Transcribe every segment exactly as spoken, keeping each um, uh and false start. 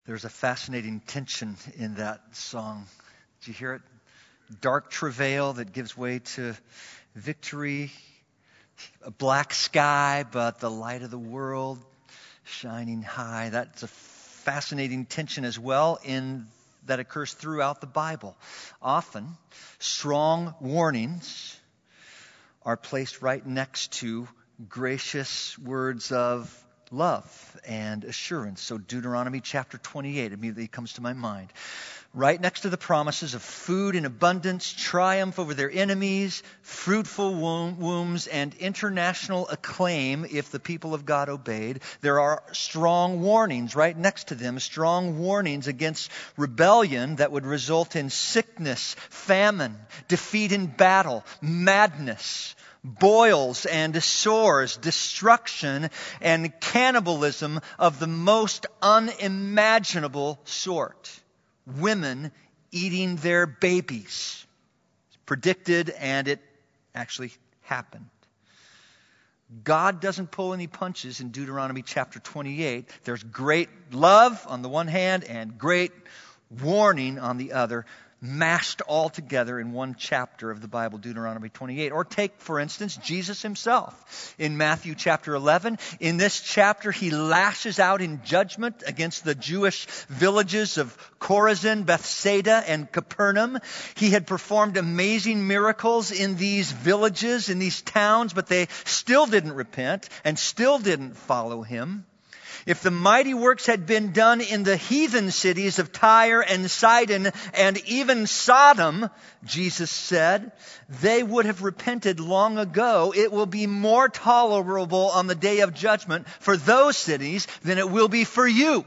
There's a fascinating tension in that song. Did you hear it? Dark travail that gives way to victory. A black sky, but the light of the world shining high. That's a fascinating tension as well in that occurs throughout the Bible. Often, strong warnings are placed right next to gracious words of love and assurance. So Deuteronomy chapter twenty-eight immediately comes to my mind. Right next to the promises of food in abundance, triumph over their enemies, fruitful wombs, and international acclaim if the people of God obeyed, there are strong warnings right next to them, strong warnings against rebellion that would result in sickness, famine, defeat in battle, madness, boils and sores, destruction and cannibalism of the most unimaginable sort. Women eating their babies. It's predicted, and it actually happened. God doesn't pull any punches in Deuteronomy chapter twenty-eight. There's great love on the one hand and great warning on the other, mashed all together in one chapter of the Bible, Deuteronomy twenty-eight. Or take, for instance, Jesus himself in Matthew chapter eleven. In this chapter, he lashes out in judgment against the Jewish villages of Chorazin, Bethsaida, and Capernaum. He had performed amazing miracles in these villages, in these towns, but they still didn't repent and still didn't follow him. If the mighty works had been done in the heathen cities of Tyre and Sidon and even Sodom, Jesus said, they would have repented long ago. It will be more tolerable on the day of judgment for those cities than it will be for you.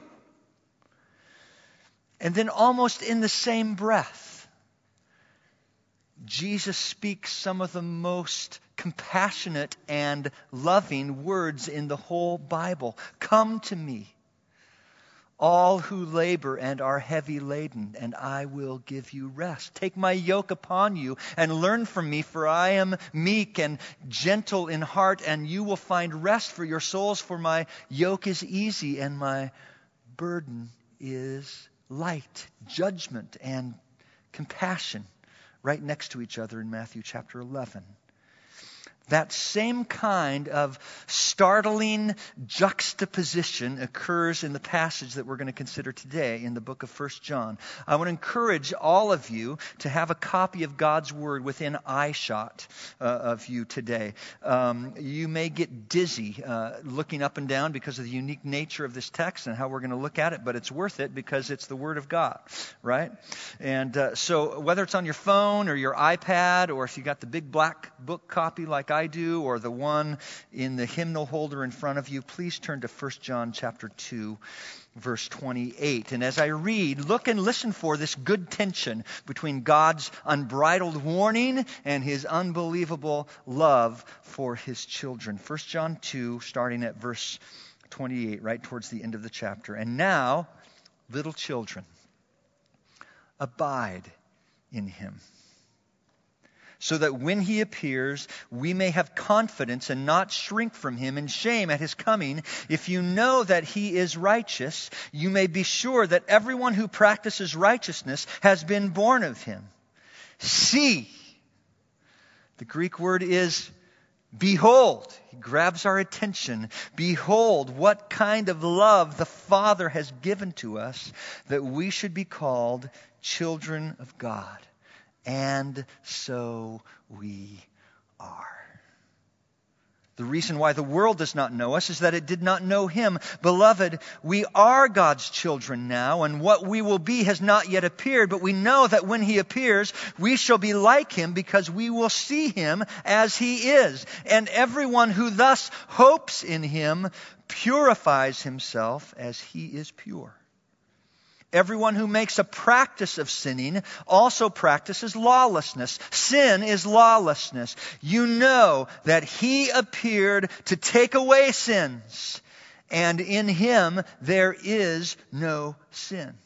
And then almost in the same breath, Jesus speaks some of the most compassionate and loving words in the whole Bible. Come to me, all who labor and are heavy laden, and I will give you rest. Take my yoke upon you and learn from me, for I am meek and gentle in heart, and you will find rest for your souls, for my yoke is easy and my burden is light. Judgment and compassion right next to each other in Matthew chapter eleven. That same kind of startling juxtaposition occurs in the passage that we're going to consider today in the book of First John. I want to encourage all of you to have a copy of God's Word within eyeshot uh, of you today. Um, you may get dizzy uh, looking up and down because of the unique nature of this text and how we're going to look at it, but it's worth it because it's the Word of God, right? And uh, so whether it's on your phone or your iPad, or if you got the big black book copy like I do, or the one in the hymnal holder in front of you, please turn to First John chapter two, verse twenty-eight. And as I read, look and listen for this good tension between God's unbridled warning and his unbelievable love for his children. First John two, starting at verse twenty-eight, right towards the end of the chapter. And now, little children, abide in him, so that when he appears, we may have confidence and not shrink from him in shame at his coming. If you know that he is righteous, you may be sure that everyone who practices righteousness has been born of him. See, the Greek word is behold. He grabs our attention. Behold, what kind of love the Father has given to us, that we should be called children of God. And so we are. The reason why the world does not know us is that it did not know him. Beloved, we are God's children now, and what we will be has not yet appeared, but we know that when he appears, we shall be like him, because we will see him as he is. And everyone who thus hopes in him purifies himself as he is pure. Everyone who makes a practice of sinning also practices lawlessness. Sin is lawlessness. You know that he appeared to take away sins, and in him there is no sin.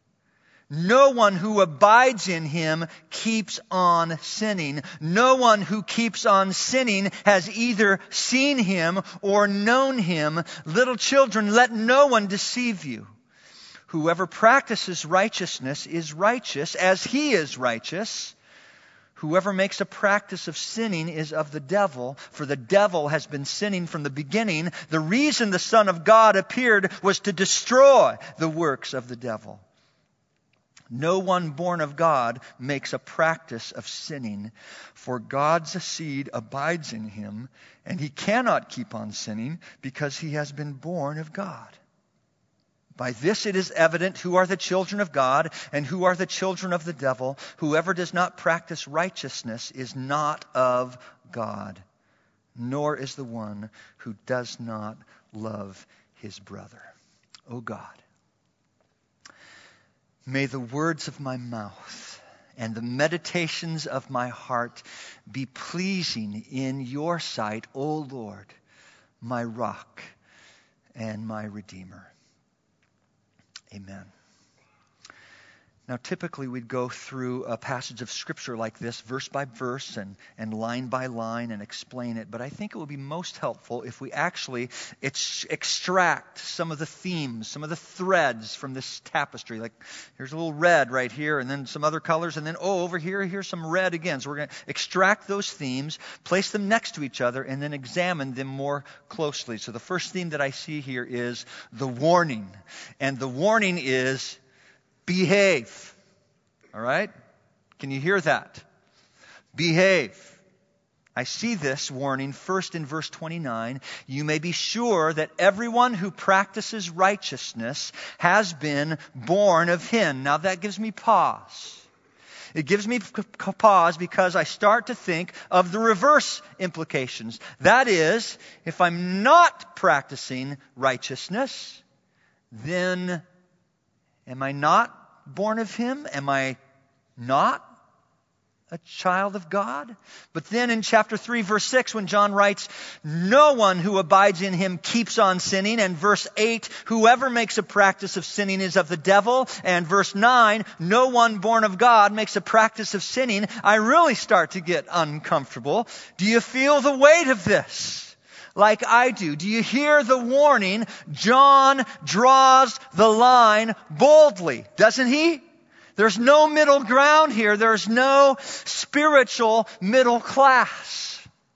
No one who abides in him keeps on sinning. No one who keeps on sinning has either seen him or known him. Little children, let no one deceive you. Whoever practices righteousness is righteous as he is righteous. Whoever makes a practice of sinning is of the devil, for the devil has been sinning from the beginning. The reason the Son of God appeared was to destroy the works of the devil. No one born of God makes a practice of sinning, for God's seed abides in him, and he cannot keep on sinning because he has been born of God. By this it is evident who are the children of God and who are the children of the devil. Whoever does not practice righteousness is not of God, nor is the one who does not love his brother. O God, may the words of my mouth and the meditations of my heart be pleasing in your sight, O Lord, my rock and my Redeemer. Amen. Now, typically we'd go through a passage of Scripture like this, verse by verse and, and line by line, and explain it. But I think it would be most helpful if we actually ex- extract some of the themes, some of the threads from this tapestry. Like, here's a little red right here, and then some other colors, and then, oh, over here, here's some red again. So we're going to extract those themes, place them next to each other, and then examine them more closely. So the first theme that I see here is the warning. And the warning is behave. All right? Can you hear that? Behave. I see this warning first in verse twenty-nine. You may be sure that everyone who practices righteousness has been born of him. Now that gives me pause. It gives me pause because I start to think of the reverse implications. That is, if I'm not practicing righteousness, then am I not born of him? Am I not a child of God? But then in chapter three, verse six, when John writes, no one who abides in him keeps on sinning. And verse eight, whoever makes a practice of sinning is of the devil. And verse nine, no one born of God makes a practice of sinning. I really start to get uncomfortable. Do you feel the weight of this? Like I do. Do you hear the warning? John draws the line boldly, doesn't he? There's no middle ground here. There's no spiritual middle class.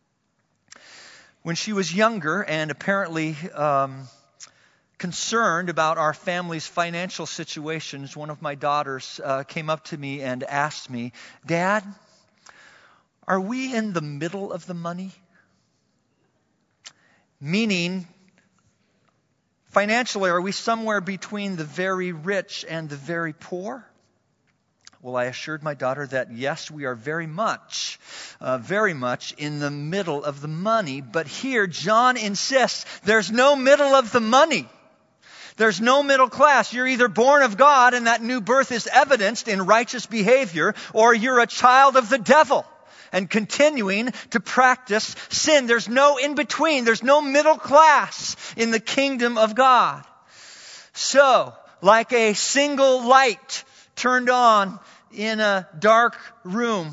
When she was younger and apparently um, concerned about our family's financial situations, one of my daughters uh, came up to me and asked me, Dad, are we in the middle of the money? Meaning, financially, are we somewhere between the very rich and the very poor? Well, I assured my daughter that yes, we are very much, uh, very much in the middle of the money. But here, John insists there's no middle of the money. There's no middle class. You're either born of God, and that new birth is evidenced in righteous behavior, or you're a child of the devil and continuing to practice sin. There's no in between. There's no middle class in the kingdom of God. So, like a single light turned on in a dark room,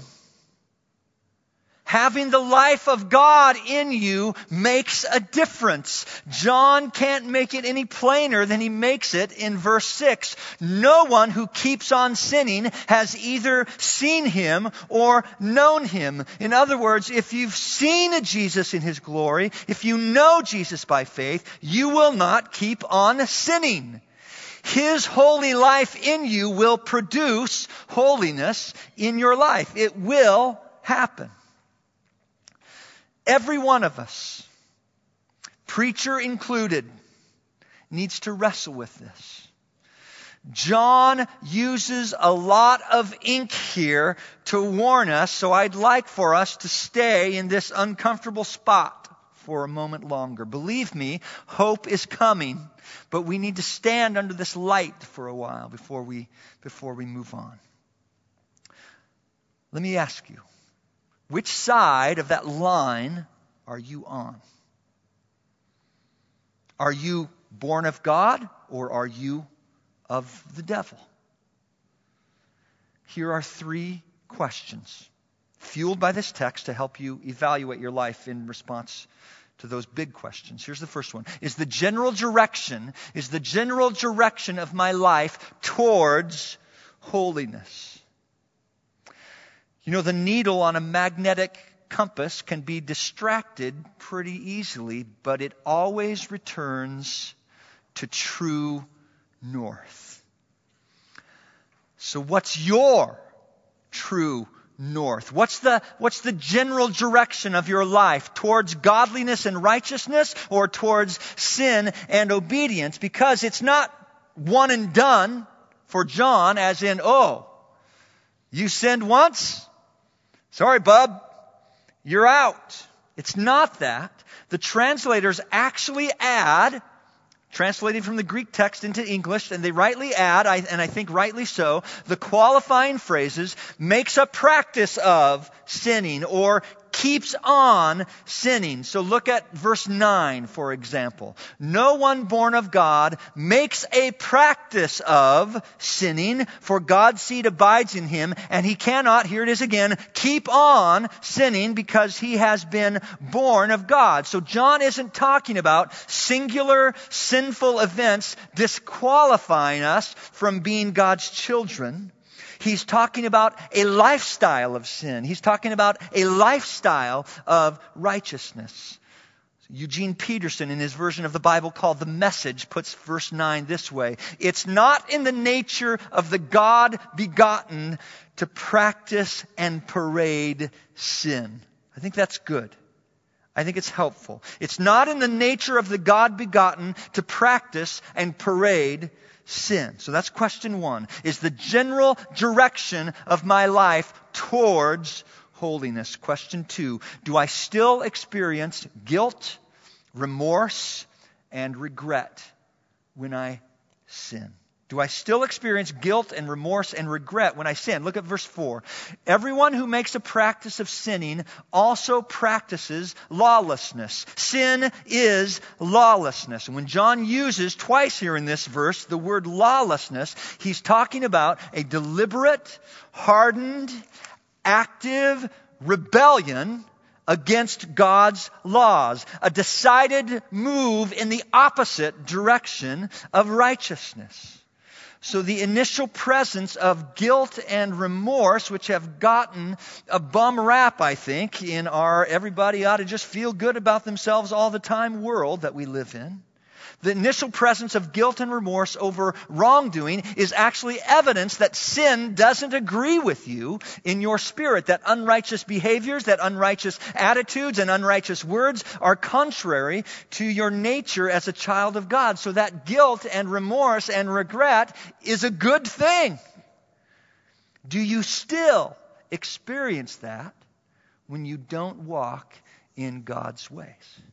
having the life of God in you makes a difference. John can't make it any plainer than he makes it in verse six. No one who keeps on sinning has either seen him or known him. In other words, if you've seen Jesus in his glory, if you know Jesus by faith, you will not keep on sinning. His holy life in you will produce holiness in your life. It will happen. Every one of us, preacher included, needs to wrestle with this. John uses a lot of ink here to warn us, so I'd like for us to stay in this uncomfortable spot for a moment longer. Believe me, hope is coming, but we need to stand under this light for a while before we, before we move on. Let me ask you, which side of that line are you on? Are you born of God or are you of the devil? Here are three questions fueled by this text to help you evaluate your life in response to those big questions. Here's the first one. Is the general direction, is the general direction of my life towards holiness? You know, the needle on a magnetic compass can be distracted pretty easily, but it always returns to true north. So what's your true north? What's the, what's the general direction of your life? Towards godliness and righteousness, or towards sin and obedience? Because it's not one and done for John, as in, oh, you sinned once? Sorry, bub, you're out. It's not that. The translators actually add, translating from the Greek text into English, and they rightly add, and I think rightly so, the qualifying phrases, makes a practice of sinning or keeps on sinning. So look at verse nine, for example. No one born of God makes a practice of sinning, for God's seed abides in him, and he cannot, here it is again, keep on sinning because he has been born of God. So John isn't talking about singular sinful events disqualifying us from being God's children. He's talking about a lifestyle of sin. He's talking about a lifestyle of righteousness. Eugene Peterson, in his version of the Bible called The Message, puts verse nine this way. It's not in the nature of the God-begotten to practice and parade sin. I think that's good. I think it's helpful. It's not in the nature of the God-begotten to practice and parade sin. So that's question one. Is the general direction of my life towards holiness? Question two. Do I still experience guilt, remorse, and regret when I sin? Do I still experience guilt and remorse and regret when I sin? Look at verse four. Everyone who makes a practice of sinning also practices lawlessness. Sin is lawlessness. And when John uses twice here in this verse the word lawlessness, he's talking about a deliberate, hardened, active rebellion against God's laws. A decided move in the opposite direction of righteousness. So the initial presence of guilt and remorse, which have gotten a bum rap, I think, in our everybody ought to just feel good about themselves all the time world that we live in. The initial presence of guilt and remorse over wrongdoing is actually evidence that sin doesn't agree with you in your spirit, that unrighteous behaviors, that unrighteous attitudes and unrighteous words are contrary to your nature as a child of God. So that guilt and remorse and regret is a good thing. Do you still experience that when you don't walk in God's ways?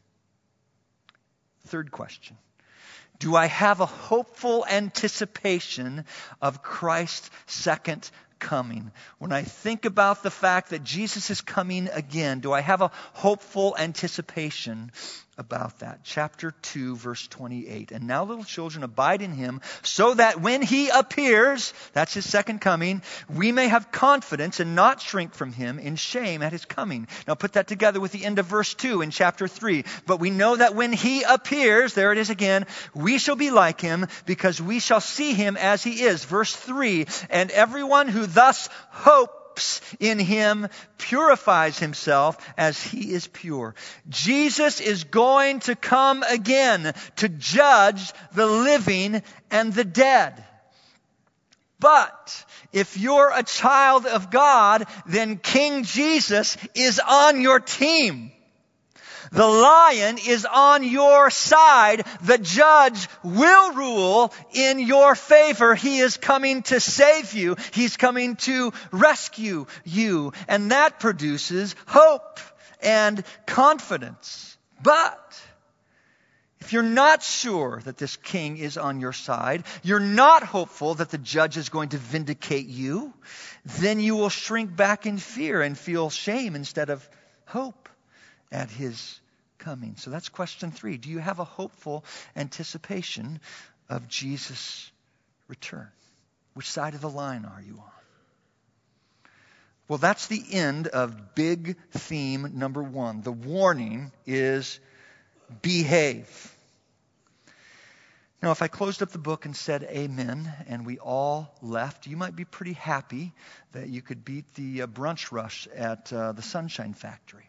Third question. Do I have a hopeful anticipation of Christ's second coming? When I think about the fact that Jesus is coming again, do I have a hopeful anticipation about that? Chapter two, verse twenty-eight. And now, little children, abide in him, so that when he appears, that's his second coming, we may have confidence and not shrink from him in shame at his coming. Now put that together with the end of verse two in chapter three. But we know that when he appears, there it is again, we shall be like him, because we shall see him as he is. Verse three, and everyone who thus hopes in him purifies himself as he is pure. Jesus is going to come again to judge the living and the dead. But if you're a child of God, then King Jesus is on your team. The lion is on your side. The judge will rule in your favor. He is coming to save you. He's coming to rescue you. And that produces hope and confidence. But if you're not sure that this king is on your side, you're not hopeful that the judge is going to vindicate you, then you will shrink back in fear and feel shame instead of hope at his coming. So that's question three. Do you have a hopeful anticipation of Jesus' return? Which side of the line are you on? Well, that's the end of big theme number one. The warning is behave. Now, if I closed up the book and said amen, and we all left, you might be pretty happy that you could beat the uh, brunch rush at uh, the Sunshine Factory.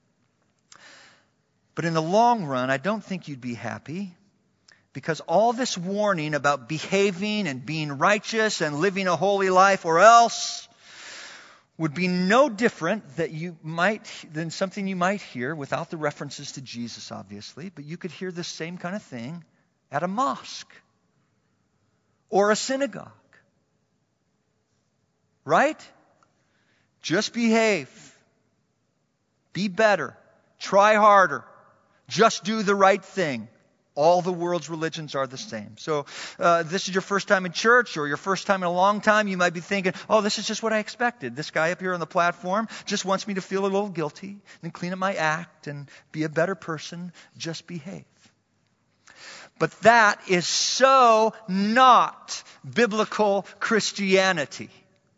But in the long run, I don't think you'd be happy, because all this warning about behaving and being righteous and living a holy life or else would be no different that you might than something you might hear without the references to Jesus, obviously, but you could hear the same kind of thing at a mosque or a synagogue. Right? Just behave. Be better. Try harder. Just do the right thing. All the world's religions are the same. So uh, this is your first time in church or your first time in a long time. You might be thinking, oh, this is just what I expected. This guy up here on the platform just wants me to feel a little guilty and clean up my act and be a better person. Just behave. But that is so not biblical Christianity.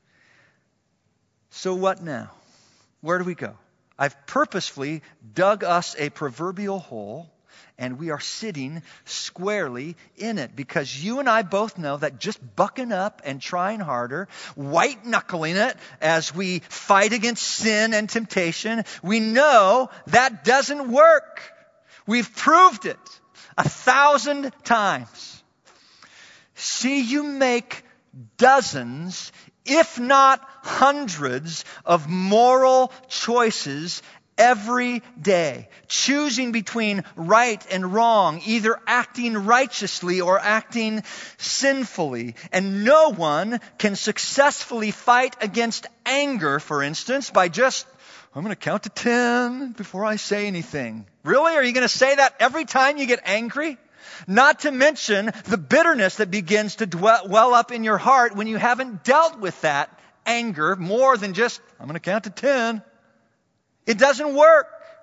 So what now? Where do we go? I've purposefully dug us a proverbial hole, and we are sitting squarely in it, because you and I both know that just bucking up and trying harder, white-knuckling it as we fight against sin and temptation, we know that doesn't work. We've proved it a thousand times. See, you make dozens, if not hundreds, of moral choices every day, choosing between right and wrong, either acting righteously or acting sinfully. And no one can successfully fight against anger, for instance, by just, I'm going to count to ten before I say anything. Really? Are you going to say that every time you get angry? Not to mention the bitterness that begins to dwell, well up in your heart when you haven't dealt with that anger more than just, I'm going to count to ten. It doesn't work.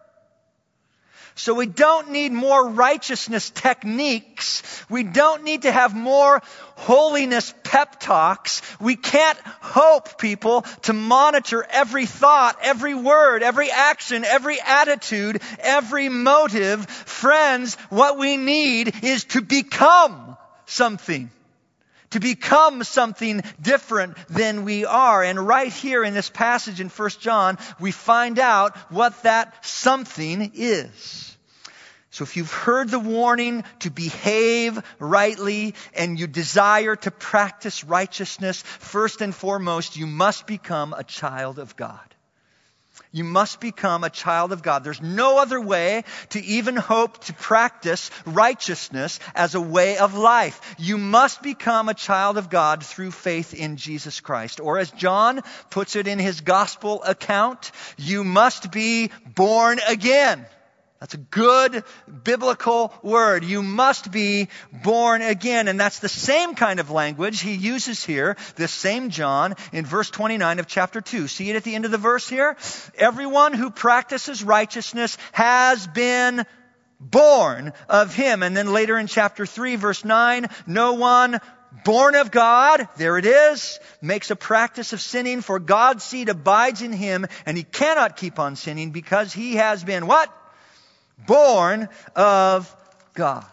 So we don't need more righteousness techniques. We don't need to have more holiness pep talks. We can't hope, people, to monitor every thought, every word, every action, every attitude, every motive. Friends, what we need is to become something. To become something different than we are. And right here in this passage in First John, we find out what that something is. So if you've heard the warning to behave rightly and you desire to practice righteousness, first and foremost, you must become a child of God. You must become a child of God. There's no other way to even hope to practice righteousness as a way of life. You must become a child of God through faith in Jesus Christ. Or as John puts it in his gospel account, you must be born again. That's a good biblical word. You must be born again. And that's the same kind of language he uses here, this same John, in verse twenty-nine of chapter two. See it at the end of the verse here? Everyone who practices righteousness has been born of him. And then later in chapter three, verse nine, no one born of God, there it is, makes a practice of sinning, for God's seed abides in him, and he cannot keep on sinning because he has been what? Born of God.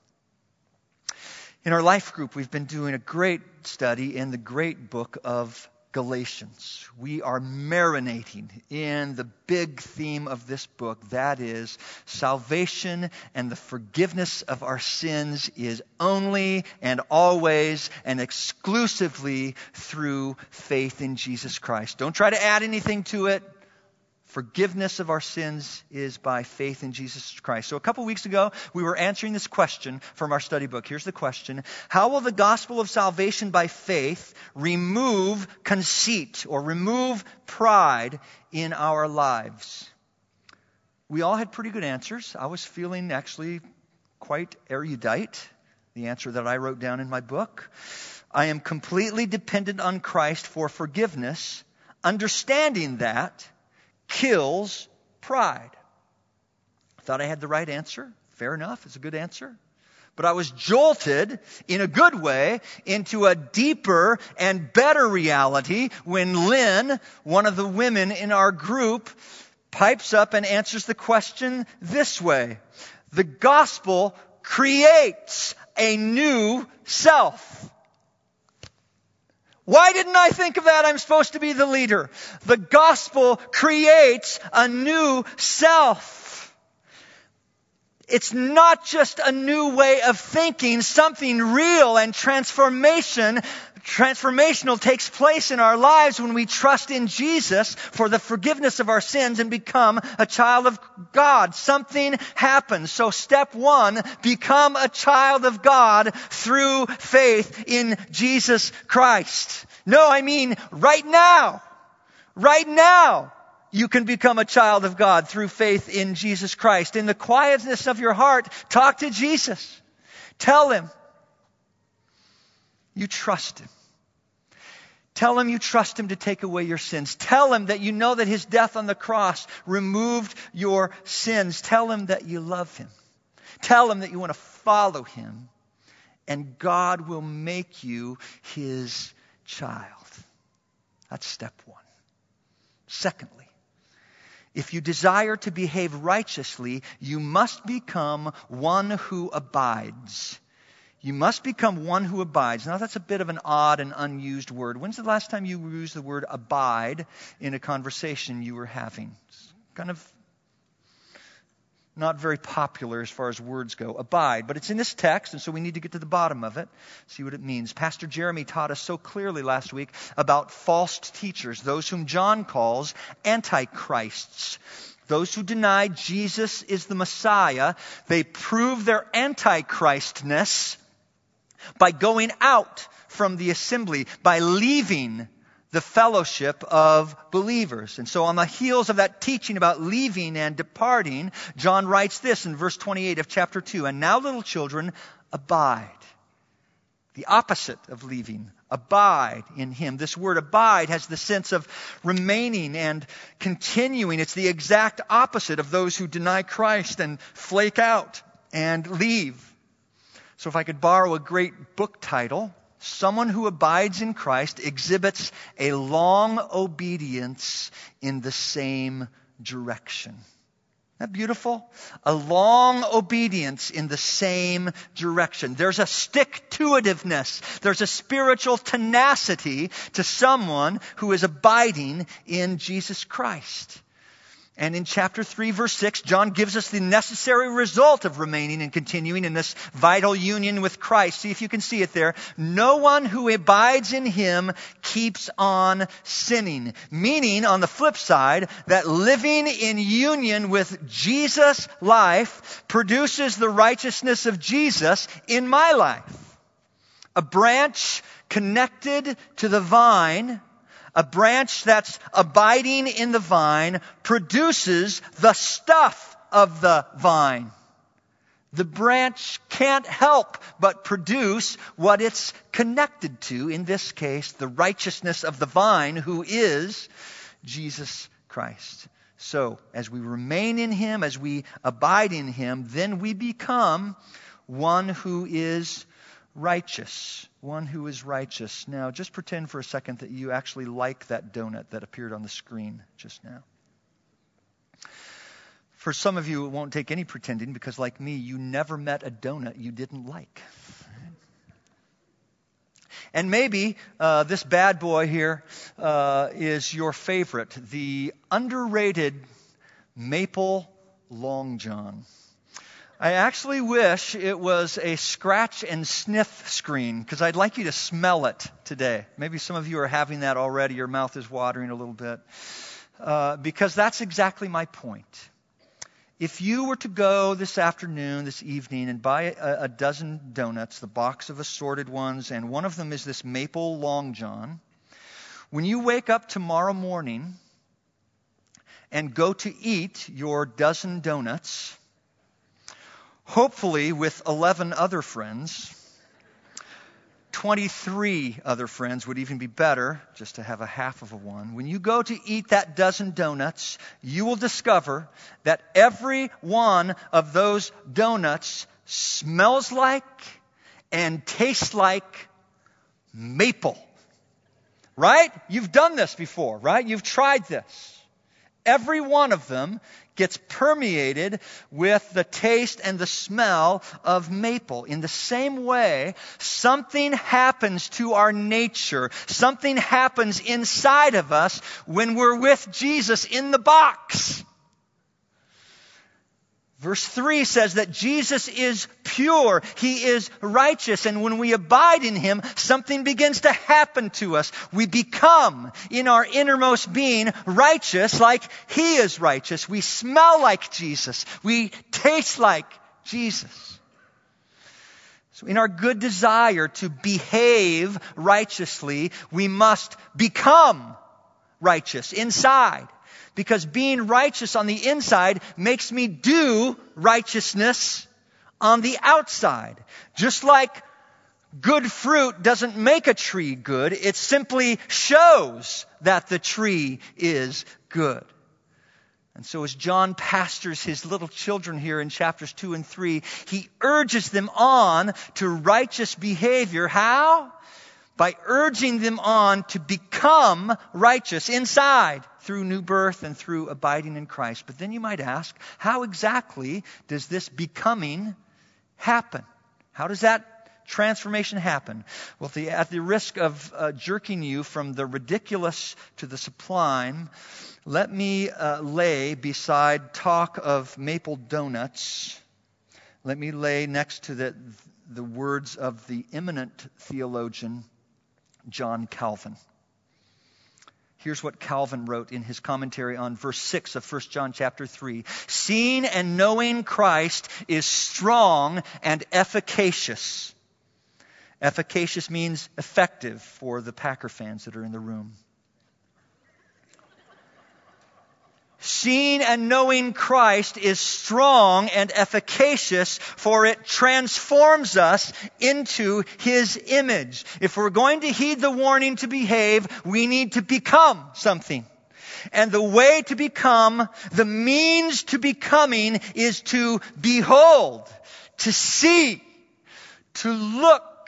In our life group, we've been doing a great study in the great book of Galatians. We are marinating in the big theme of this book. That is, salvation and the forgiveness of our sins is only and always and exclusively through faith in Jesus Christ. Don't try to add anything to it. Forgiveness of our sins is by faith in Jesus Christ. So a couple weeks ago, we were answering this question from our study book. Here's the question. How will the gospel of salvation by faith remove conceit or remove pride in our lives? We all had pretty good answers. I was feeling actually quite erudite, the answer that I wrote down in my book. I am completely dependent on Christ for forgiveness. Understanding that kills pride. I thought I had the right answer. Fair enough. It's a good answer. But I was jolted in a good way into a deeper and better reality when Lynn, one of the women in our group, pipes up and answers the question this way. The gospel creates a new self. Why didn't I think of that? I'm supposed to be the leader. The gospel creates a new self. It's not just a new way of thinking. Something real and transformation, transformational takes place in our lives when we trust in Jesus for the forgiveness of our sins and become a child of God. Something happens. So step one, become a child of God through faith in Jesus Christ. No, I mean right now. Right now. You can become a child of God through faith in Jesus Christ. In the quietness of your heart, talk to Jesus. Tell Him you trust Him. Tell Him you trust Him to take away your sins. Tell Him that you know that His death on the cross removed your sins. Tell Him that you love Him. Tell Him that you want to follow Him. And God will make you His child. That's step one. Secondly, if you desire to behave righteously, you must become one who abides. You must become one who abides. Now that's a bit of an odd and unused word. When's the last time you used the word abide in a conversation you were having? It's kind of not very popular as far as words go. Abide. But it's in this text, and so we need to get to the bottom of it, see what it means. Pastor Jeremy taught us so clearly last week about false teachers, those whom John calls antichrists. Those who deny Jesus is the Messiah, they prove their antichristness by going out from the assembly, by leaving the fellowship of believers. And so on the heels of that teaching about leaving and departing, John writes this in verse twenty-eight of chapter two. And now, little children, abide. The opposite of leaving. Abide in Him. This word abide has the sense of remaining and continuing. It's the exact opposite of those who deny Christ and flake out and leave. So if I could borrow a great book title, someone who abides in Christ exhibits a long obedience in the same direction. Isn't that beautiful? A long obedience in the same direction. There's a stick-to-itiveness. There's a spiritual tenacity to someone who is abiding in Jesus Christ. And in chapter three, verse six, John gives us the necessary result of remaining and continuing in this vital union with Christ. See if you can see it there. No one who abides in Him keeps on sinning. Meaning, on the flip side, that living in union with Jesus' life produces the righteousness of Jesus in my life. A branch connected to the vine, a branch that's abiding in the vine, produces the stuff of the vine. The branch can't help but produce what it's connected to, in this case, the righteousness of the vine, who is Jesus Christ. So, as we remain in Him, as we abide in Him, then we become one who is righteous. One who is righteous. Now, just pretend for a second that you actually like that donut that appeared on the screen just now. For some of you, it won't take any pretending because, like me, you never met a donut you didn't like. And maybe uh, this bad boy here uh, is your favorite, the underrated Maple Long John. I actually wish it was a scratch and sniff screen because I'd like you to smell it today. Maybe some of you are having that already. Your mouth is watering a little bit. Uh, because that's exactly my point. If you were to go this afternoon, this evening, and buy a, a dozen donuts, the box of assorted ones, and one of them is this Maple Long John, when you wake up tomorrow morning and go to eat your dozen donuts, hopefully with eleven other friends, twenty-three other friends would even be better, just to have a half of a one. When you go to eat that dozen donuts, you will discover that every one of those donuts smells like and tastes like maple. Right? You've done this before, right? You've tried this. Every one of them gets permeated with the taste and the smell of maple. In the same way, something happens to our nature. Something happens inside of us when we're with Jesus in the box. Verse three says that Jesus is pure. He is righteous. And when we abide in Him, something begins to happen to us. We become, in our innermost being, righteous like He is righteous. We smell like Jesus. We taste like Jesus. So in our good desire to behave righteously, we must become righteous inside. Because being righteous on the inside makes me do righteousness on the outside. Just like good fruit doesn't make a tree good, it simply shows that the tree is good. And so as John pastors his little children here in chapters two and three, he urges them on to righteous behavior. How? By urging them on to become righteous inside through new birth and through abiding in Christ. But then you might ask, how exactly does this becoming happen? How does that transformation happen? Well, at the, at the risk of uh, jerking you from the ridiculous to the sublime, let me uh, lay beside talk of maple donuts, let me lay next to the, the words of the eminent theologian John Calvin. Here's what Calvin wrote in his commentary on verse six of First John chapter three. Seeing and knowing Christ is strong and efficacious. Efficacious means effective for the Packer fans that are in the room. Seeing and knowing Christ is strong and efficacious, for it transforms us into His image. If we're going to heed the warning to behave, we need to become something. And the way to become, the means to becoming, is to behold, to see, to look.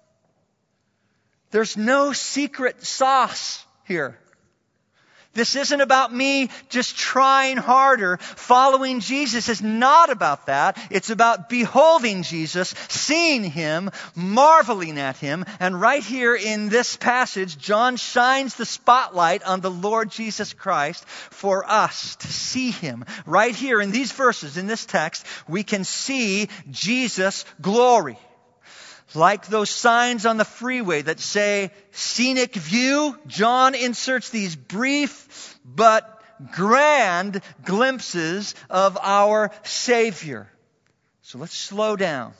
There's no secret sauce here. This isn't about me just trying harder. Following Jesus is not about that. It's about beholding Jesus, seeing Him, marveling at Him. And right here in this passage, John shines the spotlight on the Lord Jesus Christ for us to see Him. Right here in these verses, in this text, we can see Jesus' glory. Like those signs on the freeway that say scenic view, John inserts these brief but grand glimpses of our Savior. So let's slow down.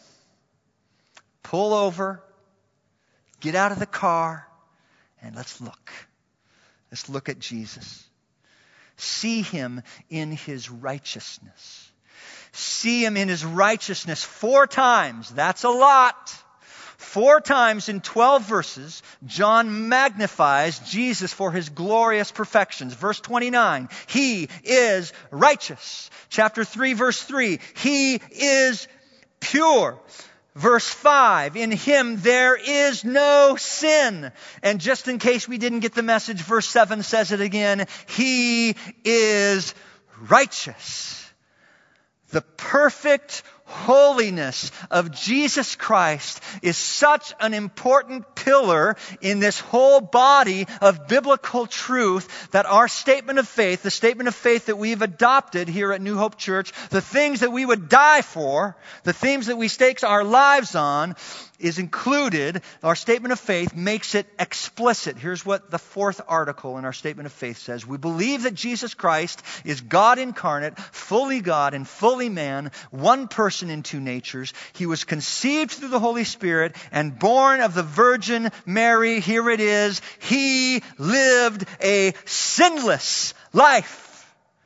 Pull over. Get out of the car. And let's look. Let's look at Jesus. See Him in His righteousness. See Him in His righteousness four times. That's a lot. Four times in twelve verses, John magnifies Jesus for His glorious perfections. Verse twenty-nine, He is righteous. Chapter three, verse three, He is pure. Verse five, in Him there is no sin. And just in case we didn't get the message, verse seven says it again, He is righteous. The perfect holiness of Jesus Christ is such an important pillar in this whole body of biblical truth that our statement of faith, the statement of faith that we've adopted here at New Hope Church, the things that we would die for, the things that we stake our lives on, is included. Our statement of faith makes it explicit. Here's what the fourth article in our statement of faith says. We believe that Jesus Christ is God incarnate, fully God and fully man, one person in two natures. He was conceived through the Holy Spirit and born of the Virgin Mary. Here it is. He lived a sinless life.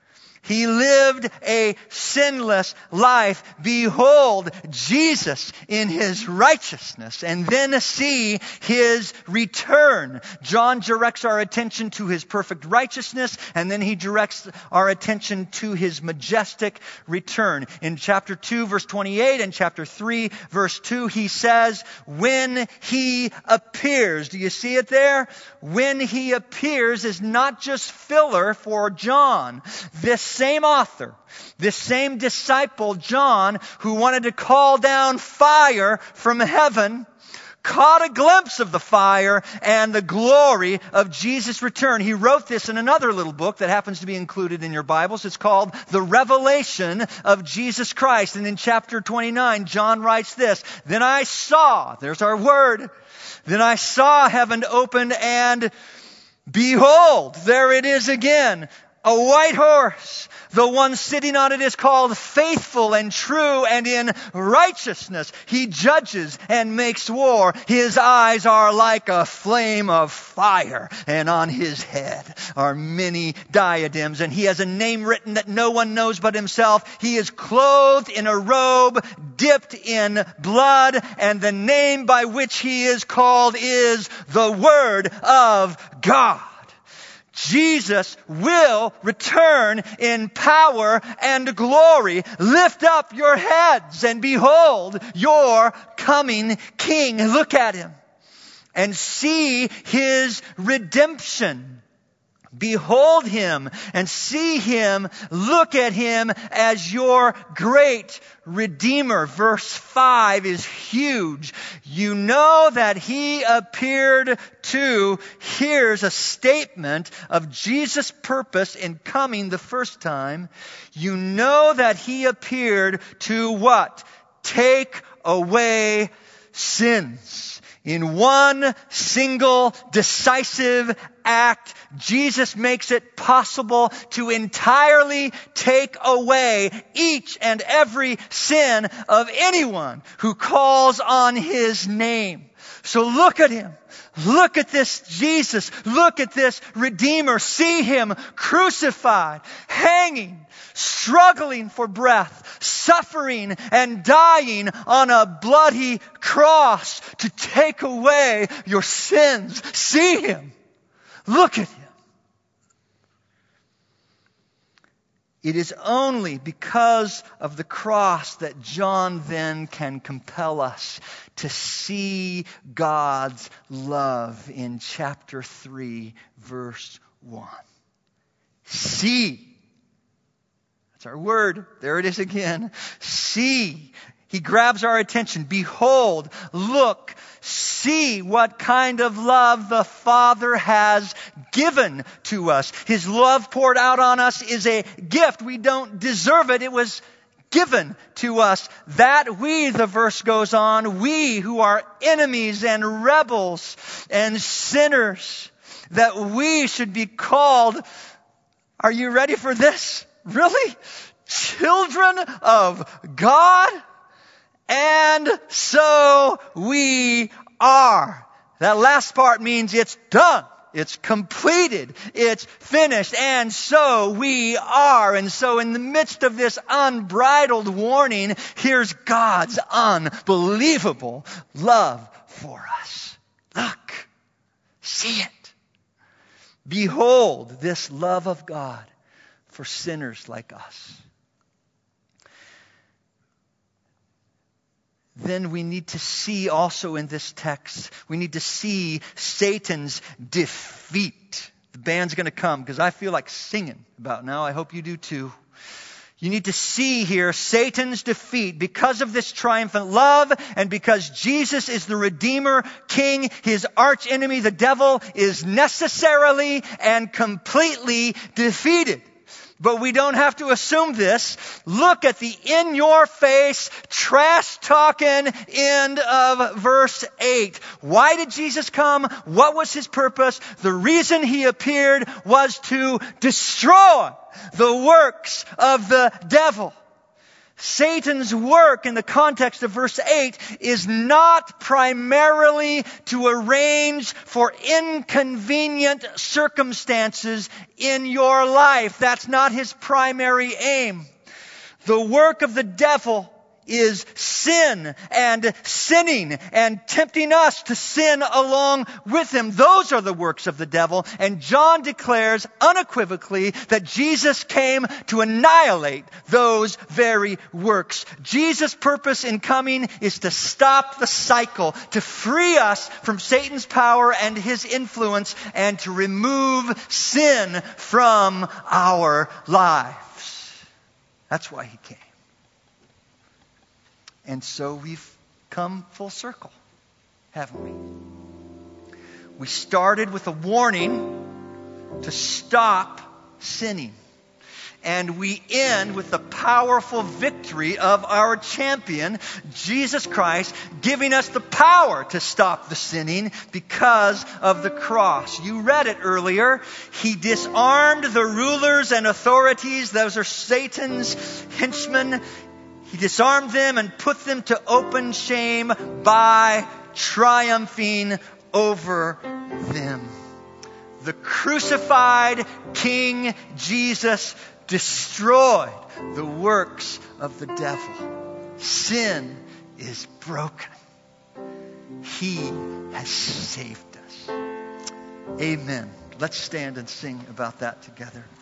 He lived a sinless life. Behold Jesus in his righteousness, and then see his return. John directs our attention to his perfect righteousness, and then he directs our attention to his majestic return. In chapter two, verse twenty-eight, and chapter three, verse two, he says, when he appears. Do you see it there? When he appears is not just filler for John. This same author, this same disciple, John, who wanted to call down fire from heaven, caught a glimpse of the fire and the glory of Jesus' return. He wrote this in another little book that happens to be included in your Bibles. It's called The Revelation of Jesus Christ. And in chapter twenty-nine, John writes this, Then I saw, there's our word, Then I saw heaven opened, and behold, there it is again, a white horse. The one sitting on it is called Faithful and True, and in righteousness he judges and makes war. His eyes are like a flame of fire, and on his head are many diadems, and he has a name written that no one knows but himself. He is clothed in a robe dipped in blood, and the name by which he is called is the Word of God. Jesus will return in power and glory. Lift up your heads and behold your coming King. Look at him and see his redemption. Behold him and see him. Look at him as your great Redeemer. Verse five is huge. You know that he appeared to, here's a statement of Jesus' purpose in coming the first time. You know that he appeared to what? Take away sins. In one single decisive act, Jesus makes it possible to entirely take away each and every sin of anyone who calls on his name. So look at him. Look at this Jesus. Look at this Redeemer. See him crucified, hanging, struggling for breath, suffering and dying on a bloody cross to take away your sins. See him. Look at him. It is only because of the cross that John then can compel us to see God's love in chapter three, verse one. See. That's our word. There it is again. See. He grabs our attention. Behold, look, see what kind of love the Father has given to us. His love poured out on us is a gift. We don't deserve it. It was given to us that we, the verse goes on, we who are enemies and rebels and sinners, that we should be called, are you ready for this? Really? Children of God? And so we are. That last part means it's done. It's completed. It's finished. And so we are. And so in the midst of this unbridled warning, here's God's unbelievable love for us. Look. See it. Behold this love of God for sinners like us. Then we need to see also in this text, we need to see Satan's defeat. The band's going to come because I feel like singing about now. I hope you do too. You need to see here Satan's defeat because of this triumphant love and because Jesus is the Redeemer, King, his arch enemy, the devil, is necessarily and completely defeated. But we don't have to assume this. Look at the in-your-face, trash-talking end of verse eight. Why did Jesus come? What was his purpose? The reason he appeared was to destroy the works of the devil. Satan's work in the context of verse eight is not primarily to arrange for inconvenient circumstances in your life. That's not his primary aim. The work of the devil is sin and sinning and tempting us to sin along with him. Those are the works of the devil. And John declares unequivocally that Jesus came to annihilate those very works. Jesus' purpose in coming is to stop the cycle, to free us from Satan's power and his influence, and to remove sin from our lives. That's why he came. And so we've come full circle, haven't we? We started with a warning to stop sinning. And we end with the powerful victory of our champion, Jesus Christ, giving us the power to stop the sinning because of the cross. You read it earlier. He disarmed the rulers and authorities. Those are Satan's henchmen. He disarmed them and put them to open shame by triumphing over them. The crucified King Jesus destroyed the works of the devil. Sin is broken. He has saved us. Amen. Let's stand and sing about that together.